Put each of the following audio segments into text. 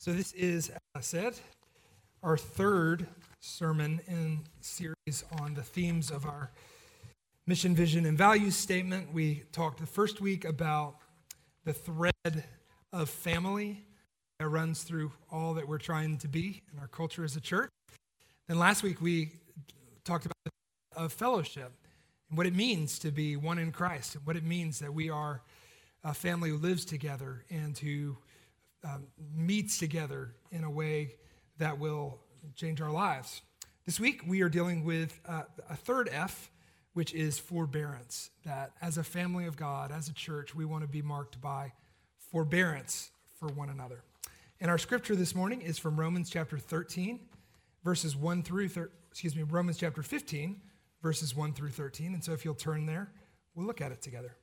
So this is, as I said, our third sermon in series on the themes of our mission, vision, and values statement. We talked the first week about the thread of family that runs through all that we're trying to be in our culture as a church. Then last week we talked about of fellowship and what it means to be one in Christ and what it means that we are a family who lives together and who meets together in a way that will change our lives. This week we are dealing with a third F, which is forbearance. That as a family of God, as a church, we want to be marked by forbearance for one another. And our scripture this morning is from Romans chapter 13, verses 1 through, Romans chapter 15, verses 1 through 13. And so if you'll turn there, we'll look at it together.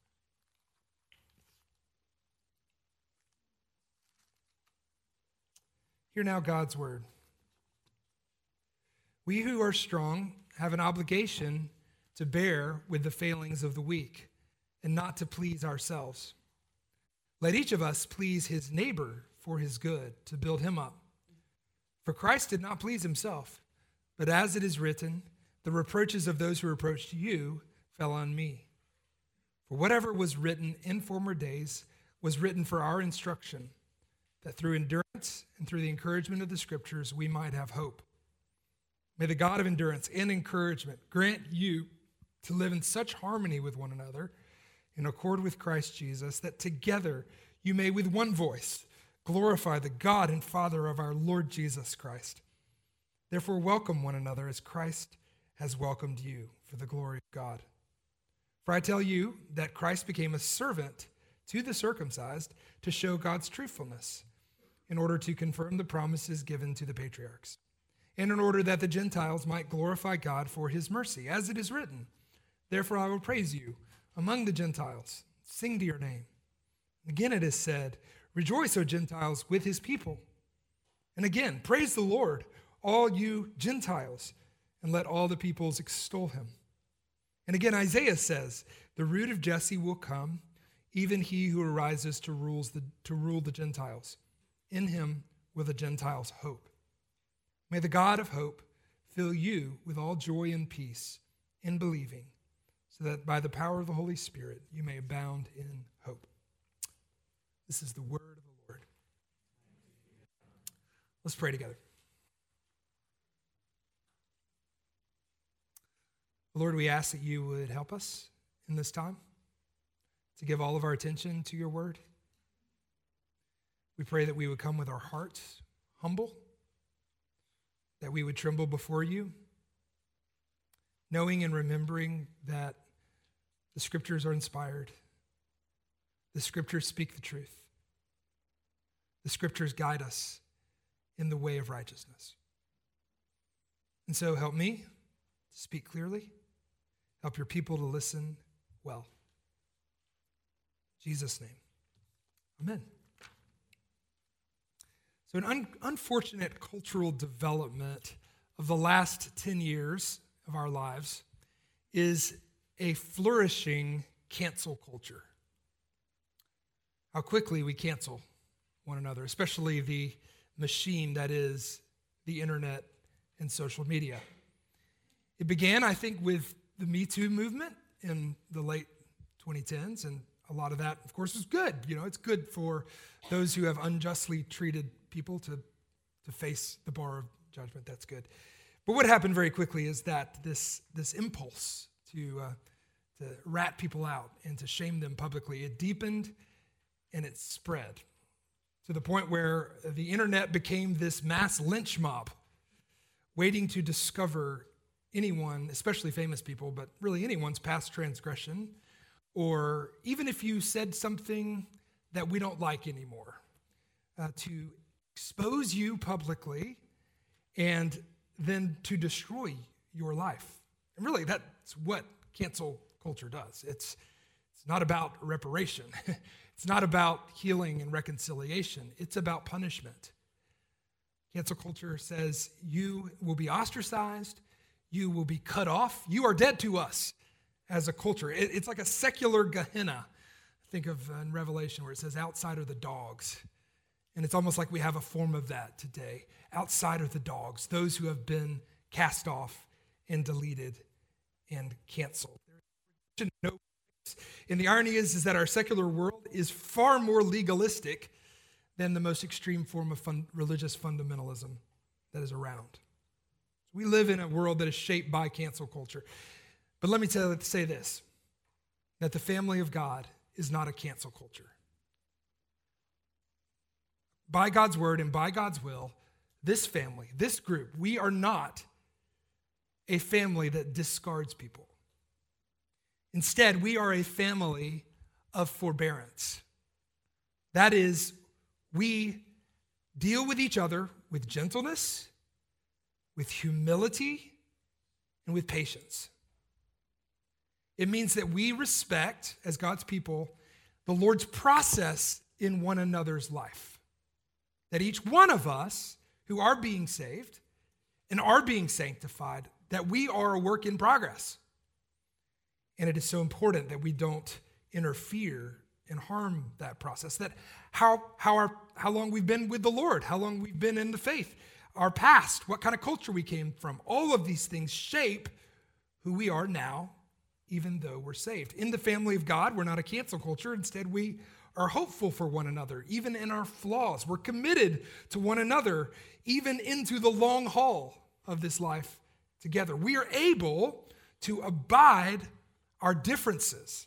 Hear now God's word. We who are strong have an obligation to bear with the failings of the weak and not to please ourselves. Let each of us please his neighbor for his good, to build him up. For Christ did not please himself, but as it is written, the reproaches of those who reproached you fell on me. For whatever was written in former days was written for our instruction, that through endurance and through the encouragement of the scriptures we might have hope. May the God of endurance and encouragement grant you to live in such harmony with one another, in accord with Christ Jesus, that together you may with one voice glorify the God and Father of our Lord Jesus Christ. Therefore welcome one another as Christ has welcomed you for the glory of God. For I tell you that Christ became a servant to the circumcised to show God's truthfulness, in order to confirm the promises given to the patriarchs, and in order that the Gentiles might glorify God for his mercy, as it is written, therefore I will praise you among the Gentiles, sing to your name. Again it is said, rejoice, O Gentiles, with his people. And again, praise the Lord, all you Gentiles, and let all the peoples extol him. And again Isaiah says, the root of Jesse will come, even he who arises to rule the Gentiles. In him will the Gentiles hope. May the God of hope fill you with all joy and peace in believing, so that by the power of the Holy Spirit you may abound in hope. This is the word of the Lord. Let's pray together. Lord, we ask that you would help us in this time to give all of our attention to your word. We pray that we would come with our hearts humble, that we would tremble before you, knowing and remembering that the scriptures are inspired. The scriptures speak the truth. The scriptures guide us in the way of righteousness. And so help me to speak clearly. Help your people to listen well. In Jesus' name, amen. So an unfortunate cultural development of the last 10 years of our lives is a flourishing cancel culture. How quickly we cancel one another, especially the machine that is the internet and social media. It began, I think, with the Me Too movement in the late 2010s, and a lot of that, of course, was good. You know, it's good for those who have unjustly treated people to face the bar of judgment. That's good. But what happened very quickly is that this impulse to rat people out and to shame them publicly, it deepened and it spread to the point where the internet became this mass lynch mob waiting to discover anyone, especially famous people, but really anyone's past transgression, or even if you said something that we don't like anymore, to expose you publicly and then to destroy your life. And really, that's what cancel culture does. It's not about reparation. It's not about healing and reconciliation. It's about punishment. Cancel culture says you will be ostracized, you will be cut off, you are dead to us as a culture. It's like a secular Gehenna. Think of in Revelation where it says outside are the dogs And it's almost like we have a form of that today. Outside are the dogs, those who have been cast off and deleted and canceled. And the irony is that our secular world is far more legalistic than the most extreme form of religious fundamentalism that is around. We live in a world that is shaped by cancel culture. But let me say this, that the family of God is not a cancel culture. By God's word and by God's will, this family, this group, we are not a family that discards people. Instead, we are a family of forbearance. That is, we deal with each other with gentleness, with humility, and with patience. It means that we respect, as God's people, the Lord's process in one another's life. That each one of us who are being saved and are being sanctified, that we are a work in progress. And it is so important that we don't interfere and harm that process. That how long we've been with the Lord, how long we've been in the faith, our past, what kind of culture we came from, all of these things shape who we are now, even though we're saved. In the family of God, we're not a cancel culture. Instead, we are hopeful for one another, even in our flaws. We're committed to one another, even into the long haul of this life together. We are able to abide our differences,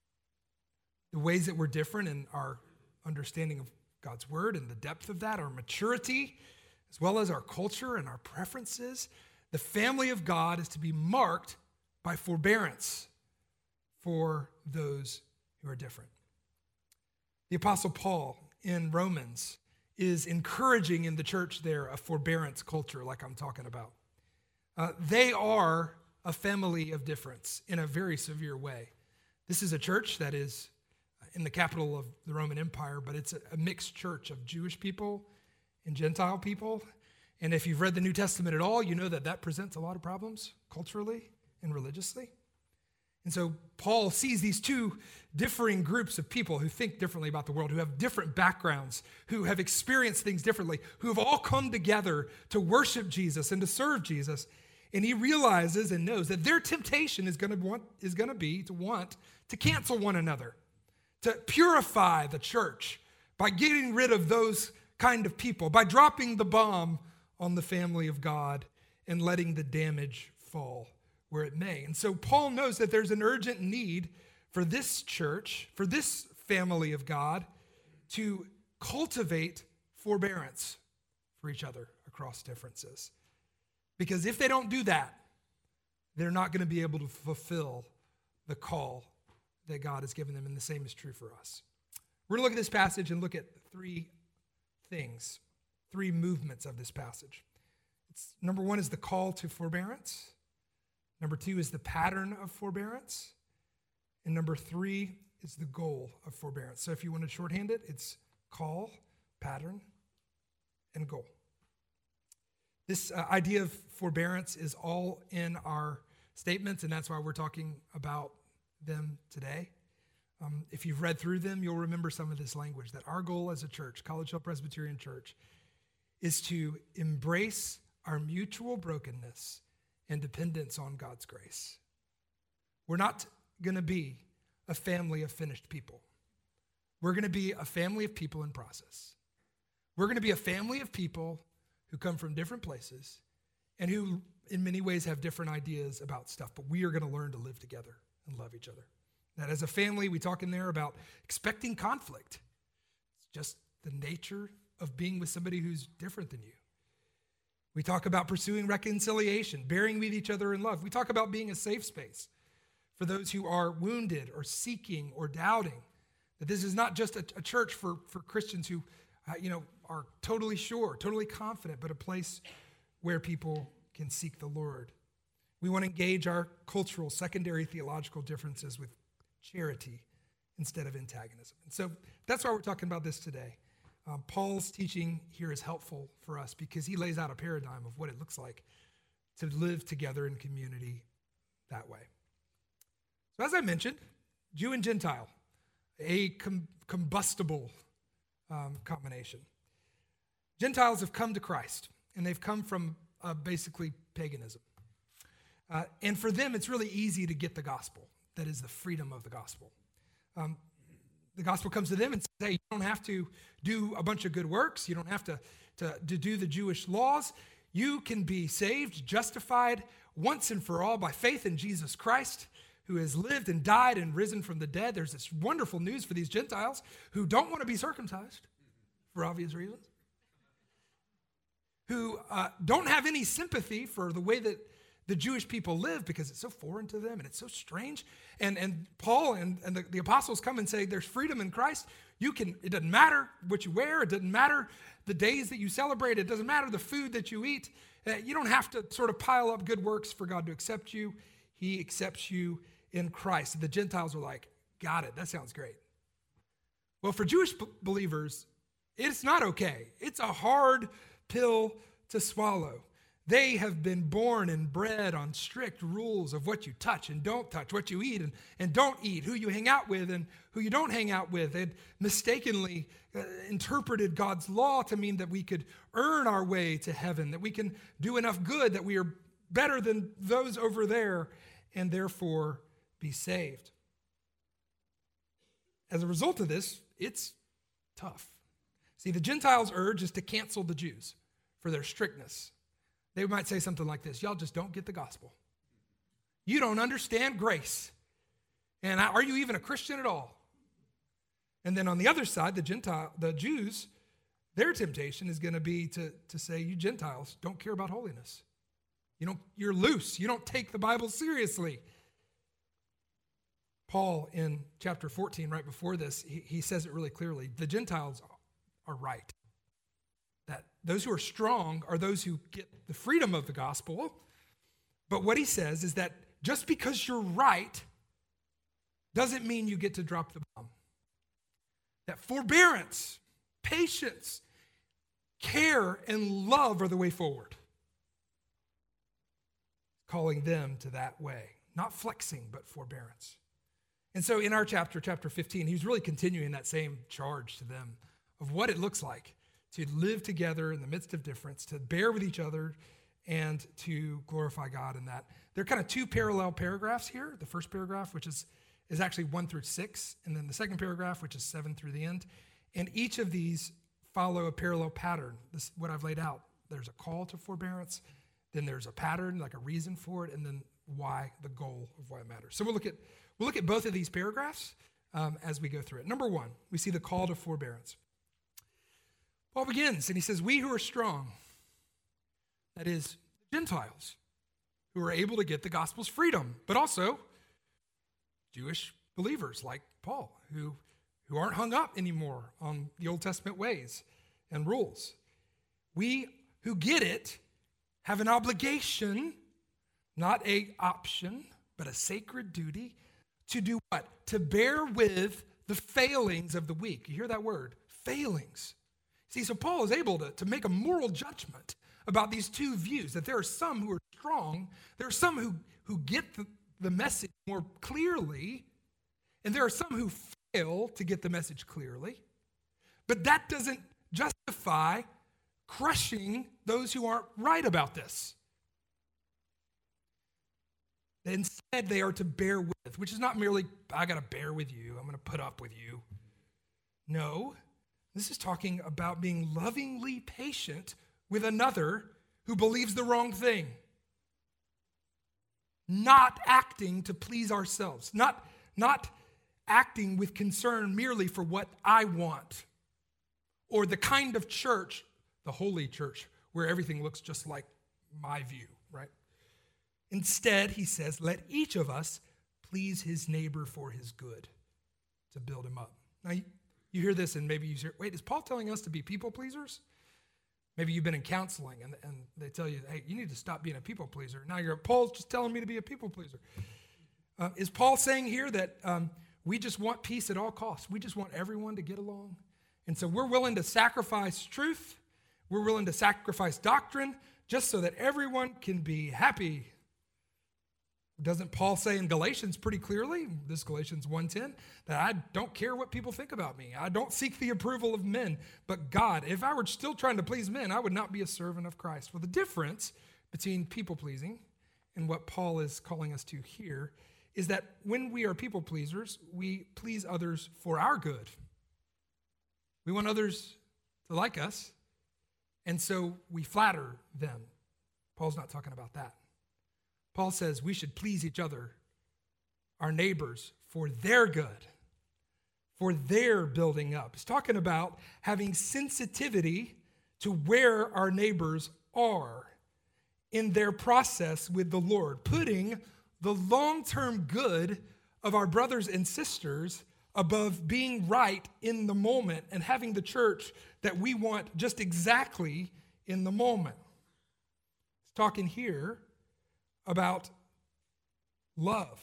the ways that we're different in our understanding of God's word and the depth of that, our maturity, as well as our culture and our preferences. The family of God is to be marked by forbearance for those who are different. The Apostle Paul in Romans is encouraging in the church there a forbearance culture like I'm talking about. They are a family of difference in a very severe way. This is a church that is in the capital of the Roman Empire, but it's a mixed church of Jewish people and Gentile people. And if you've read the New Testament at all, you know that that presents a lot of problems culturally and religiously. And so Paul sees these two differing groups of people who think differently about the world, who have different backgrounds, who have experienced things differently, who have all come together to worship Jesus and to serve Jesus. And he realizes and knows that their temptation is going to be to want to cancel one another, to purify the church by getting rid of those kind of people, by dropping the bomb on the family of God and letting the damage fall where it may. And so Paul knows that there's an urgent need for this church, for this family of God, to cultivate forbearance for each other across differences. Because if they don't do that, they're not going to be able to fulfill the call that God has given them, and the same is true for us. We're going to look at this passage and look at three things, three movements of this passage. Number one is the call to forbearance. Number two is the pattern of forbearance. And number three is the goal of forbearance. So if you want to shorthand it, it's call, pattern, and goal. This idea of forbearance is all in our statements, and that's why we're talking about them today. If you've read through them, you'll remember some of this language, that our goal as a church, College Hill Presbyterian Church, is to embrace our mutual brokenness and dependence on God's grace. We're not going to be a family of finished people. We're going to be a family of people in process. We're going to be a family of people who come from different places and who in many ways have different ideas about stuff, but we are going to learn to live together and love each other. That as a family, we talk in there about expecting conflict. It's just the nature of being with somebody who's different than you. We talk about pursuing reconciliation, bearing with each other in love. We talk about being a safe space for those who are wounded or seeking or doubting. That this is not just a church for Christians who are totally sure, totally confident, but a place where people can seek the Lord. We want to engage our cultural, secondary theological differences with charity instead of antagonism. And so that's why we're talking about this today. Paul's teaching here is helpful for us because he lays out a paradigm of what it looks like to live together in community that way. So as I mentioned, Jew and Gentile, a combustible combination. Gentiles have come to Christ, and they've come from basically paganism. And for them, it's really easy to get the gospel. That is the freedom of the gospel. The gospel comes to them and says, hey, you don't have to do a bunch of good works. You don't have to do the Jewish laws. You can be saved, justified once and for all by faith in Jesus Christ, who has lived and died and risen from the dead. There's this wonderful news for these Gentiles who don't want to be circumcised for obvious reasons, who don't have any sympathy for the way that the Jewish people live because it's so foreign to them and it's so strange. And Paul and the apostles come and say, there's freedom in Christ. It doesn't matter what you wear. It doesn't matter the days that you celebrate. It doesn't matter the food that you eat. You don't have to sort of pile up good works for God to accept you. He accepts you in Christ. The Gentiles are like, got it. That sounds great. Well, for Jewish believers, it's not okay. It's a hard pill to swallow. They have been born and bred on strict rules of what you touch and don't touch, what you eat and don't eat, who you hang out with and who you don't hang out with. They'd mistakenly interpreted God's law to mean that we could earn our way to heaven, that we can do enough good, that we are better than those over there, and therefore be saved. As a result of this, it's tough. See, the Gentiles' urge is to cancel the Jews for their strictness. They might say something like this: y'all just don't get the gospel. You don't understand grace. And are you even a Christian at all? And then on the other side, the Jews, their temptation is going to be to say, you Gentiles don't care about holiness. You're loose. You don't take the Bible seriously. Paul, in chapter 14, right before this, he says it really clearly. The Gentiles are right. That those who are strong are those who get the freedom of the gospel. But what he says is that just because you're right doesn't mean you get to drop the bomb. That forbearance, patience, care, and love are the way forward. Calling them to that way. Not flexing, but forbearance. And so in our chapter 15, he's really continuing that same charge to them of what it looks like to live together in the midst of difference, to bear with each other, and to glorify God in that. There are kind of two parallel paragraphs here. The first paragraph, which is actually 1 through 6, and then the second paragraph, which is 7 through the end. And each of these follow a parallel pattern. This is what I've laid out. There's a call to forbearance, then there's a pattern, like a reason for it, and then why, the goal of why it matters. So we'll look at both of these paragraphs as we go through it. Number 1, we see the call to forbearance. Paul begins, and he says, we who are strong, that is, Gentiles, who are able to get the gospel's freedom, but also Jewish believers like Paul, who aren't hung up anymore on the Old Testament ways and rules. We who get it have an obligation, not an option, but a sacred duty to do what? To bear with the failings of the weak. You hear that word, failings. See, so Paul is able to make a moral judgment about these two views, that there are some who are strong, there are some who get the message more clearly, and there are some who fail to get the message clearly. But that doesn't justify crushing those who aren't right about this. Instead, they are to bear with, which is not merely, I got to bear with you, I'm going to put up with you. No, this is talking about being lovingly patient with another who believes the wrong thing. Not acting to please ourselves. Not acting with concern merely for what I want. Or the kind of church, the holy church, where everything looks just like my view, right? Instead, he says, let each of us please his neighbor for his good, to build him up. Now, you hear this and maybe you say, wait, is Paul telling us to be people pleasers? Maybe you've been in counseling and they tell you, hey, you need to stop being a people pleaser. Now Paul's just telling me to be a people pleaser. Is Paul saying here that we just want peace at all costs? We just want everyone to get along? And so we're willing to sacrifice truth. We're willing to sacrifice doctrine just so that everyone can be happy. Doesn't Paul say in Galatians pretty clearly, this Galatians 1:10, that I don't care what people think about me. I don't seek the approval of men, but God. If I were still trying to please men, I would not be a servant of Christ. Well, the difference between people pleasing and what Paul is calling us to here is that when we are people pleasers, we please others for our good. We want others to like us, and so we flatter them. Paul's not talking about that. Paul says we should please each other, our neighbors, for their good, for their building up. He's talking about having sensitivity to where our neighbors are in their process with the Lord, putting the long-term good of our brothers and sisters above being right in the moment and having the church that we want just exactly in the moment. He's talking here about love,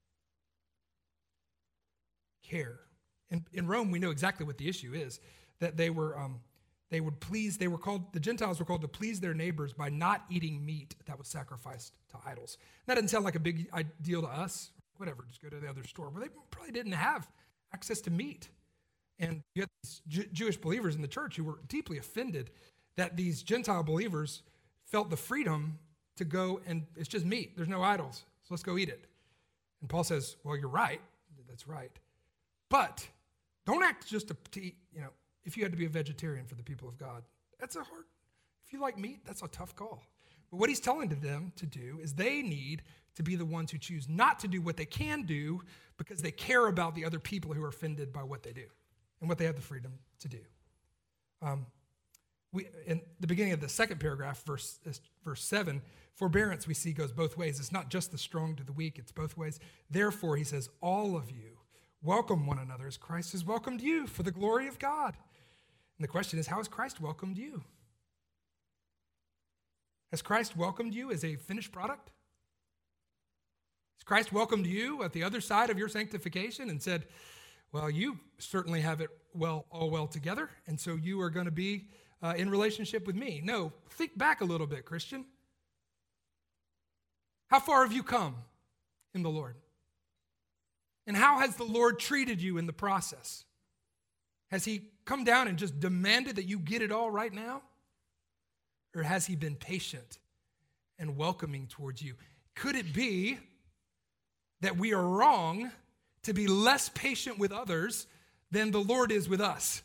care. In Rome, we know exactly what the issue is, that the Gentiles were called to please their neighbors by not eating meat that was sacrificed to idols. That doesn't sound like a big deal to us. Whatever, just go to the other store. Well, they probably didn't have access to meat. And you had these Jewish believers in the church who were deeply offended that these Gentile believers felt the freedom to go and it's just meat. There's no idols. So let's go eat it. And Paul says, well, you're right. That's right. But don't act just to eat, if you had to be a vegetarian for the people of God. That's a hard, if you like meat, that's a tough call. But what he's telling them to do is they need to be the ones who choose not to do what they can do because they care about the other people who are offended by what they do and what they have the freedom to do. In the beginning of the second paragraph, verse 7, forbearance we see goes both ways. It's not just the strong to the weak, it's both ways. Therefore, he says, all of you welcome one another as Christ has welcomed you for the glory of God. And the question is, how has Christ welcomed you? Has Christ welcomed you as a finished product? Has Christ welcomed you at the other side of your sanctification and said, well, you certainly have it all well together, and so you are going to be in relationship with me? No, think back a little bit, Christian. How far have you come in the Lord? And how has the Lord treated you in the process? Has he come down and just demanded that you get it all right now? Or has he been patient and welcoming towards you? Could it be that we are wrong to be less patient with others than the Lord is with us?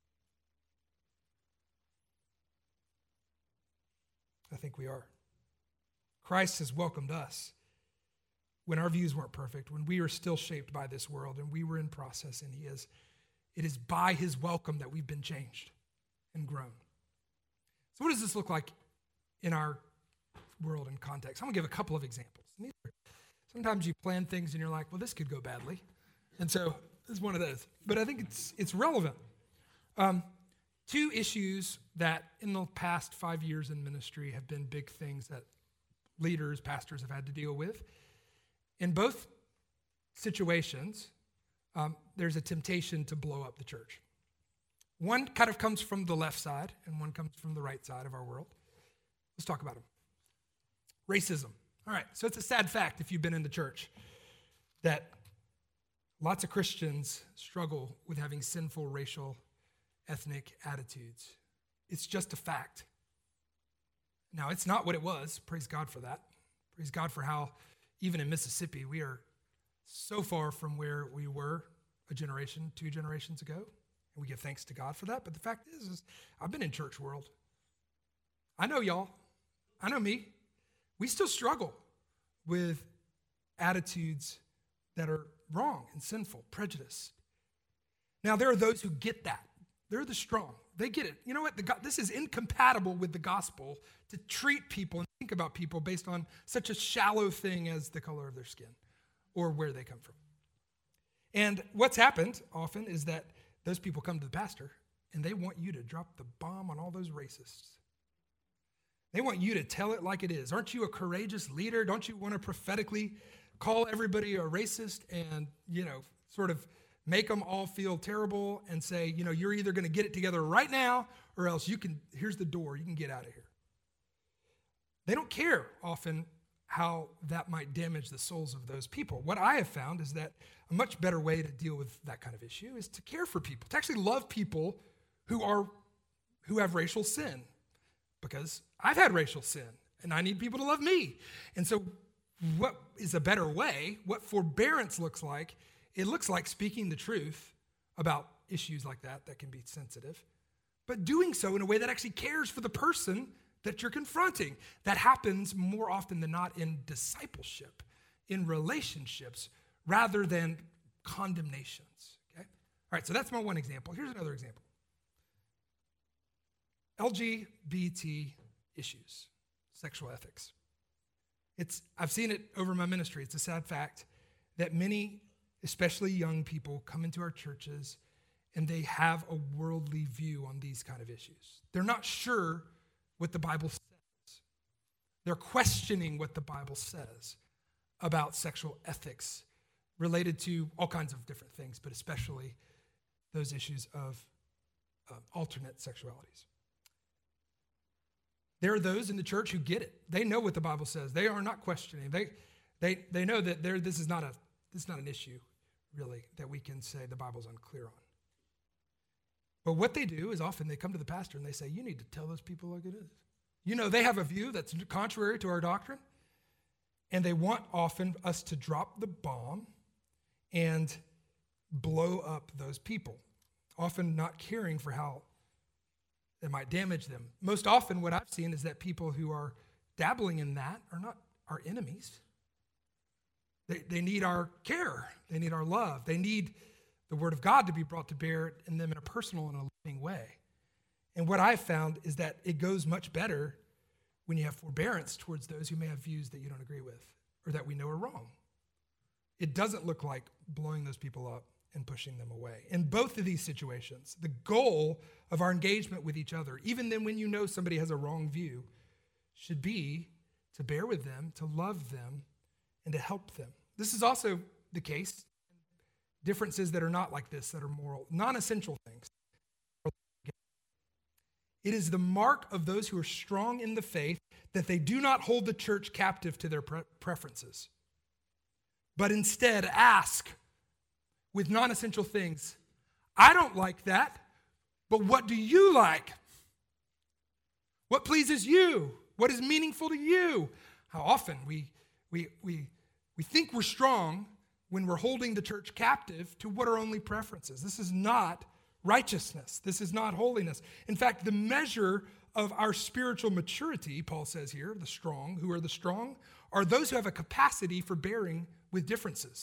I think we are. Christ has welcomed us when our views weren't perfect, when we were still shaped by this world and we were in process, and it is by his welcome that we've been changed and grown. So what does this look like in our world and context? I'm going to give a couple of examples. Sometimes you plan things and you're like, well, this could go badly. And so this is one of those. But I think it's relevant. Two issues that in the past 5 years in ministry have been big things that leaders, pastors have had to deal with. In both situations, there's a temptation to blow up the church. One kind of comes from the left side, and one comes from the right side of our world. Let's talk about them. Racism. All right, so it's a sad fact if you've been in the church that lots of Christians struggle with having sinful racial, ethnic attitudes. It's just a fact. Now, it's not what it was. Praise God for that. Praise God for how, even in Mississippi, we are so far from where we were a generation, 2 generations ago. And we give thanks to God for that. But the fact is I've been in church world. I know y'all. I know me. We still struggle with attitudes that are wrong and sinful, prejudice. Now, there are those who get that. They're the strong. They get it. You know what? This is incompatible with the gospel to treat people and think about people based on such a shallow thing as the color of their skin or where they come from. And what's happened often is that those people come to the pastor and they want you to drop the bomb on all those racists. They want you to tell it like it is. Aren't you a courageous leader? Don't you want to prophetically call everybody a racist and, sort of make them all feel terrible and say, you're either going to get it together right now or else here's the door, you can get out of here. They don't care often how that might damage the souls of those people. What I have found is that a much better way to deal with that kind of issue is to care for people, to actually love people who have racial sin, because I've had racial sin and I need people to love me. And so what is a better way? What forbearance looks like, it looks like speaking the truth about issues like that can be sensitive, but doing so in a way that actually cares for the person that you're confronting. That happens more often than not in discipleship, in relationships, rather than condemnations. Okay? All right, so that's my one example. Here's another example. LGBT issues, sexual ethics. I've seen it over my ministry. It's a sad fact that many, especially young people, come into our churches and they have a worldly view on these kind of issues. They're not sure what the Bible says. They're questioning what the Bible says about sexual ethics related to all kinds of different things, but especially those issues of alternate sexualities. There are those in the church who get it. They know what the Bible says. They are not questioning. They know that this is not an issue, really, that we can say the Bible's unclear on. But what they do is often they come to the pastor and they say, you need to tell those people like it is. You know, they have a view that's contrary to our doctrine, and they want often us to drop the bomb and blow up those people, often not caring for how it might damage them. Most often what I've seen is that people who are dabbling in that are not our enemies. They need our care. They need our love. They need the word of God to be brought to bear in them in a personal and a loving way. And what I've found is that it goes much better when you have forbearance towards those who may have views that you don't agree with or that we know are wrong. It doesn't look like blowing those people up and pushing them away. In both of these situations, the goal of our engagement with each other, even then when you know somebody has a wrong view, should be to bear with them, to love them, and to help them. This is also the case. Differences that are not like this, that are moral, non-essential things. It is the mark of those who are strong in the faith that they do not hold the church captive to their preferences, but instead ask with non-essential things, I don't like that, but what do you like? What pleases you? What is meaningful to you? How often we think we're strong when we're holding the church captive to what are only preferences. This is not righteousness. This is not holiness. In fact, the measure of our spiritual maturity, Paul says here, the strong, who are the strong, are those who have a capacity for bearing with differences.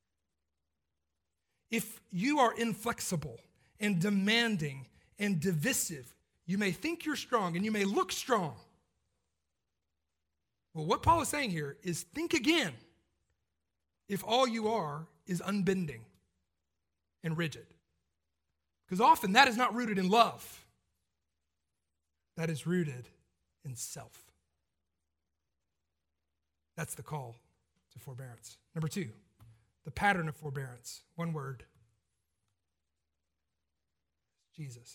If you are inflexible and demanding and divisive, you may think you're strong and you may look strong. Well, what Paul is saying here is think again if all you are is unbending and rigid. Because often that is not rooted in love. That is rooted in self. That's the call to forbearance. Number 2, the pattern of forbearance. One word. Jesus.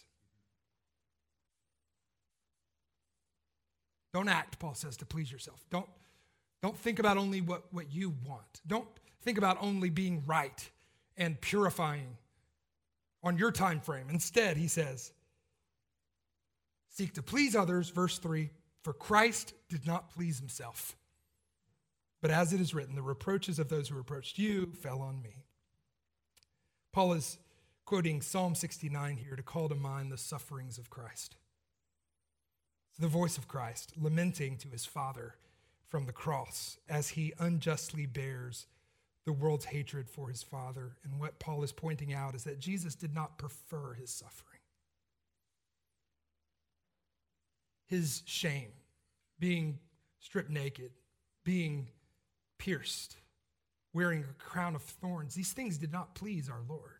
Don't act, Paul says, to please yourself. Don't think about only what you want. Don't think about only being right and purifying on your time frame. Instead, he says, seek to please others, verse 3, for Christ did not please himself. But as it is written, the reproaches of those who reproached you fell on me. Paul is quoting Psalm 69 here to call to mind the sufferings of Christ. It's the voice of Christ lamenting to his Father from the cross as he unjustly bears the world's hatred for his Father. And what Paul is pointing out is that Jesus did not prefer his suffering. His shame, being stripped naked, being pierced, wearing a crown of thorns, these things did not please our Lord.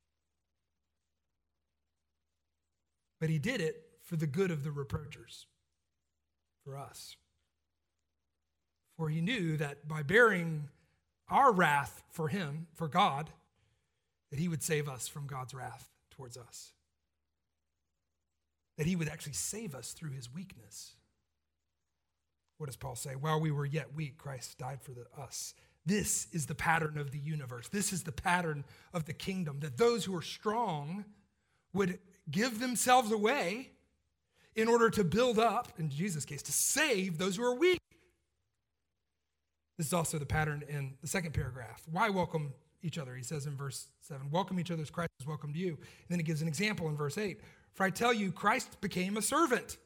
But he did it for the good of the reproachers, for us. For he knew that by bearing our wrath for him, for God, that he would save us from God's wrath towards us. That he would actually save us through his weakness. What does Paul say? While we were yet weak, Christ died for us. This is the pattern of the universe. This is the pattern of the kingdom, that those who are strong would give themselves away in order to build up, in Jesus' case, to save those who are weak. This is also the pattern in the second paragraph. Why welcome each other? He says in verse 7, welcome each other as Christ has welcomed you. And then he gives an example in verse 8. For I tell you, Christ became a servant.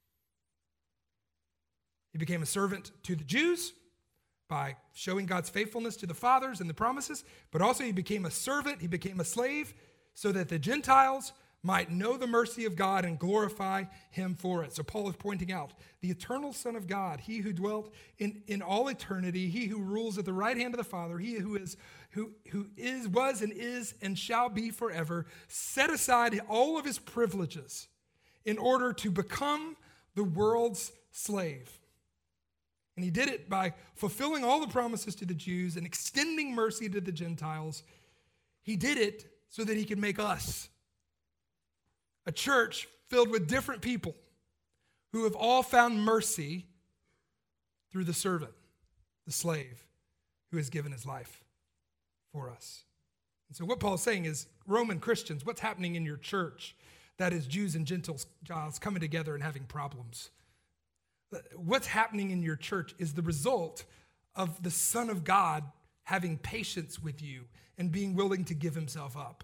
He became a servant to the Jews by showing God's faithfulness to the fathers and the promises, but also he became a servant, he became a slave, so that the Gentiles might know the mercy of God and glorify him for it. So Paul is pointing out the eternal Son of God, he who dwelt in all eternity, he who rules at the right hand of the Father, he who was and is and shall be forever, set aside all of his privileges in order to become the world's slave. And he did it by fulfilling all the promises to the Jews and extending mercy to the Gentiles. He did it so that he could make us a church filled with different people who have all found mercy through the servant, the slave, who has given his life for us. And so what Paul's saying is, Roman Christians, what's happening in your church that is Jews and Gentiles coming together and having problems? What's happening in your church is the result of the Son of God having patience with you and being willing to give himself up.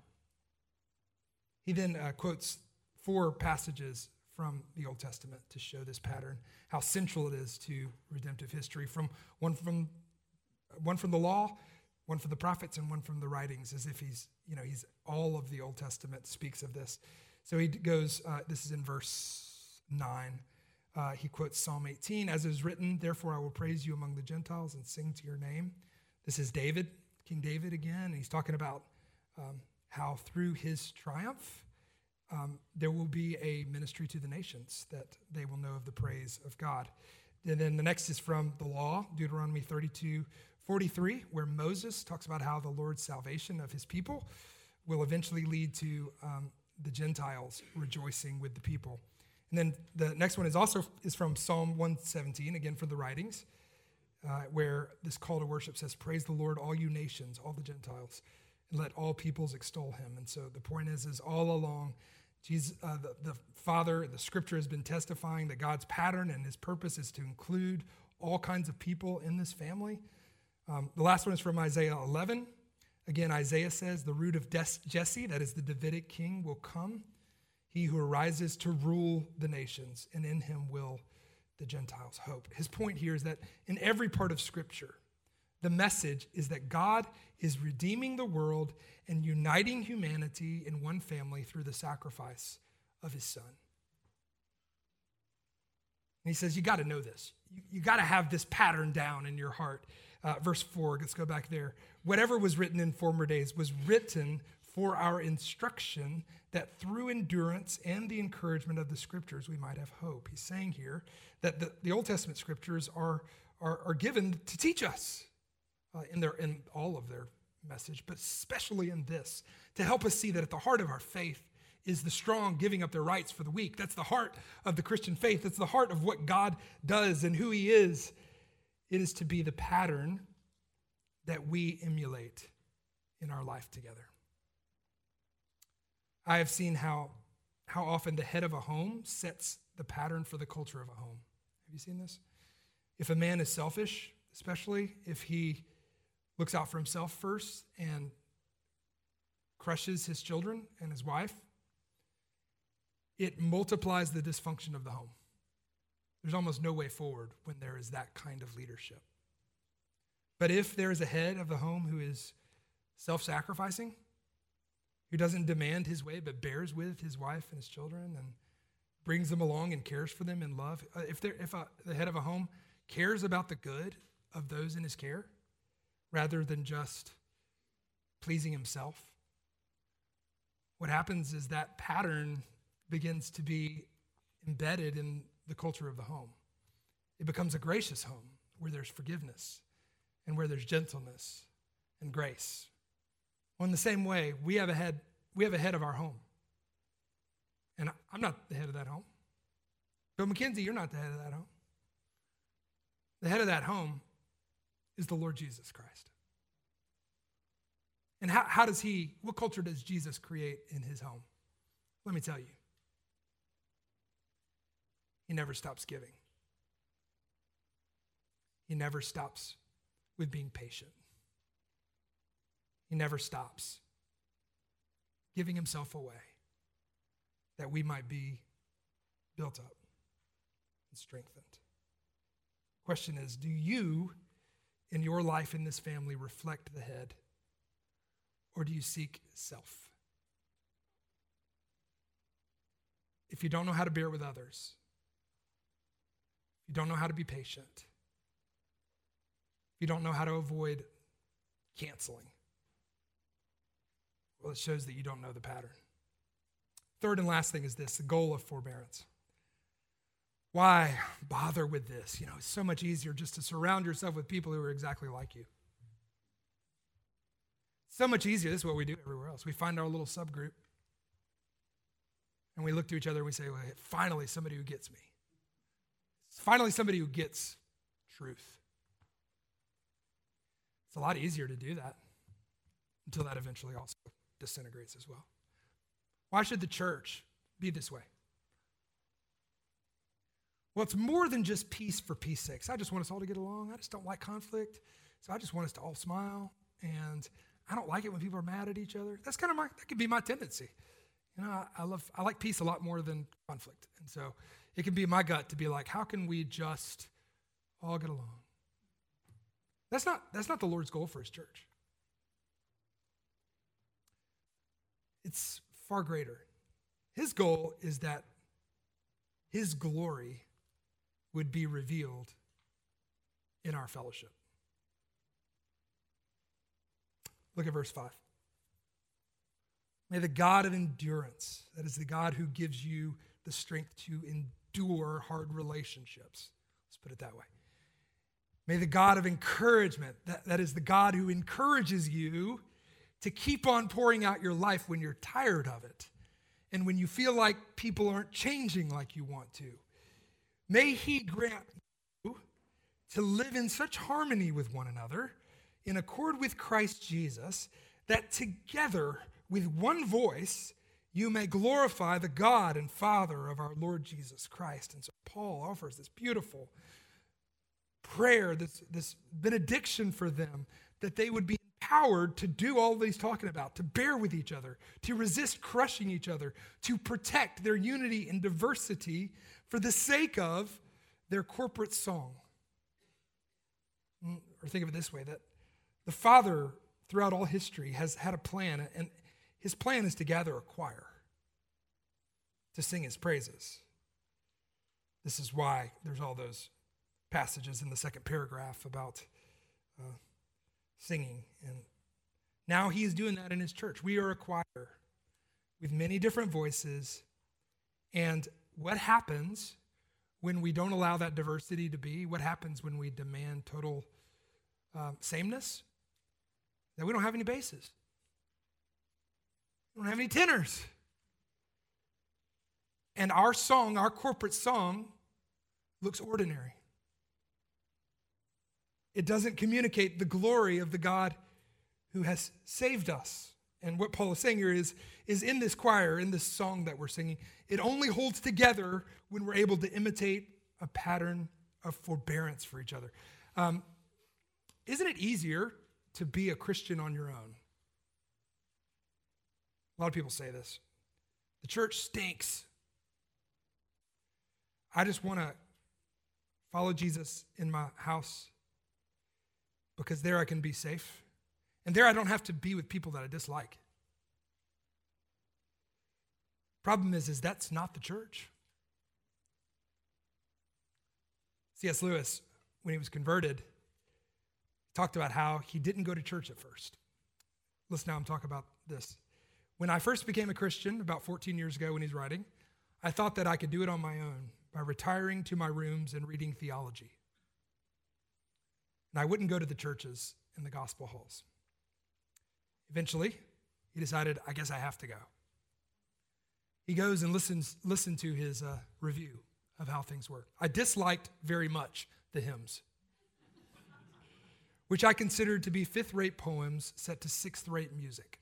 He then quotes 4 passages from the Old Testament to show this pattern, how central it is to redemptive history, one from the law, one from the prophets, and one from the writings, as if he's all of the Old Testament speaks of this. So he goes, this is in verse 9. He quotes Psalm 18, as it is written, therefore I will praise you among the Gentiles and sing to your name. This is David, King David again, and he's talking about how through his triumph, there will be a ministry to the nations, that they will know of the praise of God. And then the next is from the law, Deuteronomy 32:43, where Moses talks about how the Lord's salvation of his people will eventually lead to the Gentiles rejoicing with the people. And then the next one is from Psalm 117, again from the writings, where this call to worship says, praise the Lord, all you nations, all the Gentiles, and let all peoples extol him. And so the point is all along, Jesus, the Father, the Scripture has been testifying that God's pattern and his purpose is to include all kinds of people in this family. The last one is from Isaiah 11. Again, Isaiah says, the root of Jesse, that is the Davidic king, will come. He who arises to rule the nations, and in him will the Gentiles hope. His point here is that in every part of Scripture, the message is that God is redeeming the world and uniting humanity in one family through the sacrifice of his Son. And he says, you got to know this. You got to have this pattern down in your heart. Verse 4, let's go back there. Whatever was written in former days was written for our instruction, that through endurance and the encouragement of the Scriptures we might have hope. He's saying here that the Old Testament Scriptures are given to teach us in all of their message, but especially in this, to help us see that at the heart of our faith is the strong giving up their rights for the weak. That's the heart of the Christian faith. That's the heart of what God does and who he is. It is to be the pattern that we emulate in our life together. I have seen how often the head of a home sets the pattern for the culture of a home. Have you seen this? If a man is selfish, especially if he looks out for himself first and crushes his children and his wife, it multiplies the dysfunction of the home. There's almost no way forward when there is that kind of leadership. But if there is a head of the home who is self-sacrificing, who doesn't demand his way but bears with his wife and his children and brings them along and cares for them in love, if the head of a home cares about the good of those in his care rather than just pleasing himself, what happens is that pattern begins to be embedded in the culture of the home. It becomes a gracious home where there's forgiveness and where there's gentleness and grace. Well, in the same way, we have a head of our home. And I'm not the head of that home. Bill McKenzie, you're not the head of that home. The head of that home is the Lord Jesus Christ. And what culture does Jesus create in his home? Let me tell you. He never stops giving. He never stops with being patient. He never stops giving himself away that we might be built up and strengthened. Question is, do you in your life in this family reflect the head, or do you seek self? If you don't know how to bear with others, if you don't know how to be patient, if you don't know how to avoid canceling, well, it shows that you don't know the pattern. Third and last thing is this, the goal of forbearance. Why bother with this? It's so much easier just to surround yourself with people who are exactly like you. So much easier. This is what we do everywhere else. We find our little subgroup, and we look to each other and we say, well, finally, somebody who gets me. Finally, somebody who gets truth. It's a lot easier to do that until that eventually also disintegrates as well. Why should the church be this way? Well, it's more than just peace for peace sake. I just want us all to get along. I just don't like conflict. So I just want us to all smile. And I don't like it when people are mad at each other. That could be my tendency. I like peace a lot more than conflict. And so it can be my gut to be like, how can we just all get along? That's not the Lord's goal for his church. It's far greater. His goal is that his glory would be revealed in our fellowship. Look at verse 5. May the God of endurance, that is the God who gives you the strength to endure hard relationships. Let's put it that way. May the God of encouragement, that is the God who encourages you to keep on pouring out your life when you're tired of it and when you feel like people aren't changing like you want to. May he grant you to live in such harmony with one another, in accord with Christ Jesus, that together with one voice you may glorify the God and Father of our Lord Jesus Christ. And so Paul offers this beautiful prayer, this benediction for them, that they would be empowered to do all that he's talking about, to bear with each other, to resist crushing each other, to protect their unity and diversity for the sake of their corporate song. Or think of it this way, that the Father throughout all history has had a plan, and his plan is to gather a choir to sing his praises. This is why there's all those passages in the second paragraph about singing. And now he is doing that in his church. We are a choir with many different voices. And what happens when we don't allow that diversity to be? What happens when we demand total sameness? That we don't have any basses. We don't have any tenors. And our song, our corporate song, looks ordinary. It doesn't communicate the glory of the God who has saved us. And what Paul is saying here is in this choir, in this song that we're singing, it only holds together when we're able to imitate a pattern of forbearance for each other. Isn't it easier to be a Christian on your own? A lot of people say this. The church stinks. I just want to follow Jesus in my house because there I can be safe. And there I don't have to be with people that I dislike. Problem is that's not the church. C.S. Lewis, when he was converted, talked about how he didn't go to church at first. Listen now, I'm talking about this. When I first became a Christian, about 14 years ago when he's writing, I thought that I could do it on my own by retiring to my rooms and reading theology. And I wouldn't go to the churches and the gospel halls. Eventually, he decided, I guess I have to go. He goes and listens to his review of how things were. I disliked very much the hymns. which I considered to be fifth-rate poems set to sixth-rate music.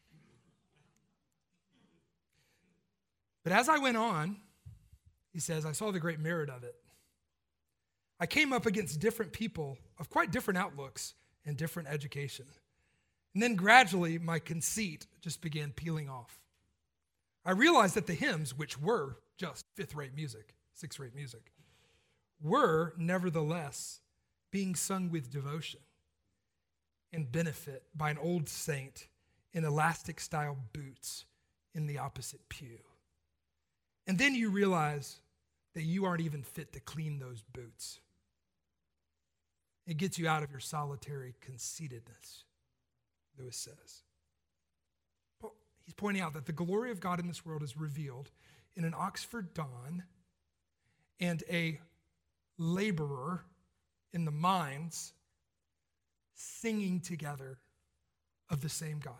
But as I went on, he says, I saw the great merit of it. I came up against different people of quite different outlooks and different education. And then gradually, my conceit just began peeling off. I realized that the hymns, which were just fifth-rate music, sixth-rate music, were nevertheless being sung with devotion and benefit by an old saint in elastic-style boots in the opposite pew. And then you realize that you aren't even fit to clean those boots. It gets you out of your solitary conceitedness, Lewis says. Well, he's pointing out that the glory of God in this world is revealed in an Oxford Don and a laborer in the mines singing together of the same God.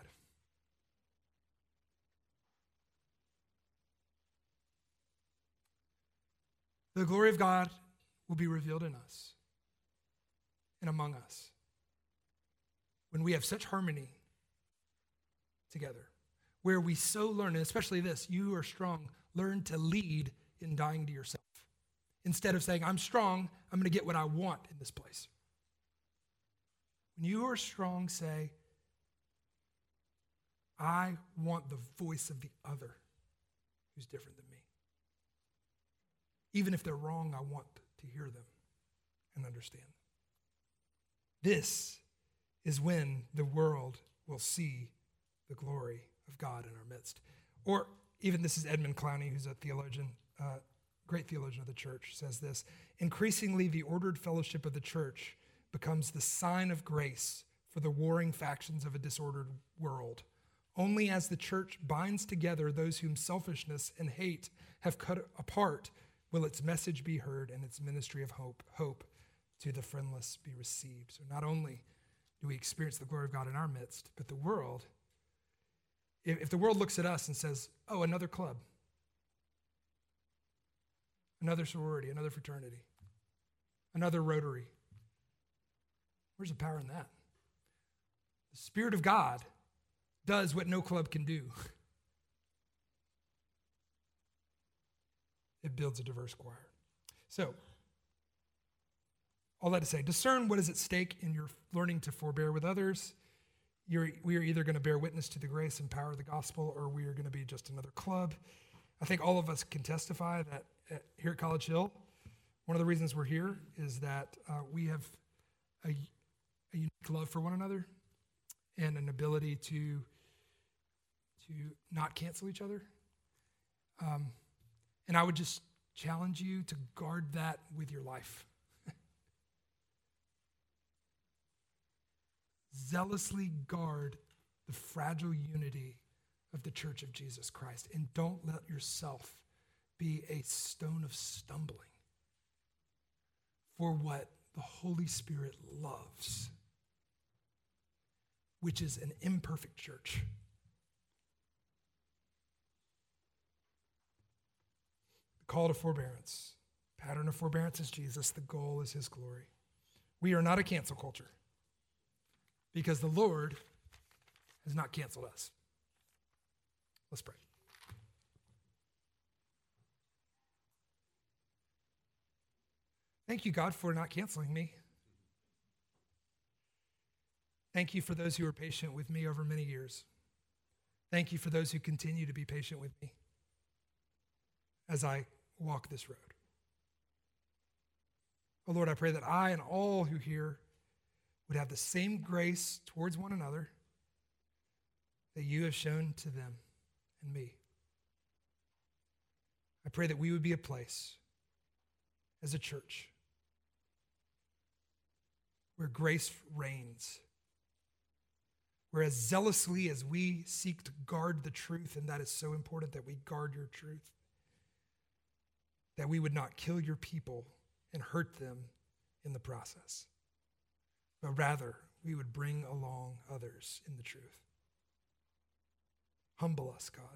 The glory of God will be revealed in us and among us when we have such harmony together, where we so learn, and especially this, you are strong, learn to lead in dying to yourself. Instead of saying, I'm strong, I'm going to get what I want in this place. When you are strong, say, I want the voice of the other who's different than me. Even if they're wrong, I want to hear them and understand them. This is when the world will see the glory of God in our midst. Or even this is Edmund Clowney, who's a theologian, great theologian of the church, says this: increasingly the ordered fellowship of the church becomes the sign of grace for the warring factions of a disordered world. Only as the church binds together those whom selfishness and hate have cut apart will its message be heard and its ministry of hope to the friendless be received. So not only do we experience the glory of God in our midst, but the world, if the world looks at us and says, oh, another club, another sorority, another fraternity, another Rotary, where's the power in that? The Spirit of God does what no club can do. It builds a diverse choir. So, all that to say, discern what is at stake in your learning to forbear with others. We are either going to bear witness to the grace and power of the gospel, or we are going to be just another club. I think all of us can testify that here at College Hill, one of the reasons we're here is that we have a unique love for one another and an ability to not cancel each other. And I would just challenge you to guard that with your life. Zealously guard the fragile unity of the Church of Jesus Christ, and don't let yourself be a stone of stumbling for what the Holy Spirit loves, which is an imperfect church. The call to forbearance. Pattern of forbearance is Jesus. The goal is his glory. We are not a cancel culture because the Lord has not canceled us. Let's pray. Thank you, God, for not canceling me. Thank you for those who are patient with me over many years. Thank you for those who continue to be patient with me as I walk this road. Oh Lord, I pray that I and all who hear would have the same grace towards one another that you have shown to them and me. I pray that we would be a place as a church where grace reigns, where as zealously as we seek to guard the truth, and that is so important that we guard your truth, that we would not kill your people and hurt them in the process, but rather we would bring along others in the truth. Humble us, God.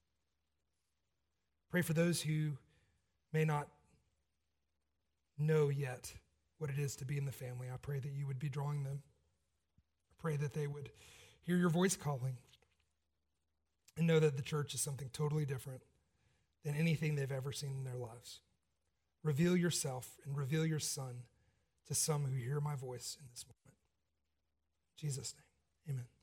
Pray for those who may not know yet what it is to be in the family. I pray that you would be drawing them. Pray that they would hear your voice calling and know that the church is something totally different than anything they've ever seen in their lives. Reveal yourself and reveal your Son to some who hear my voice in this moment. In Jesus' name, amen.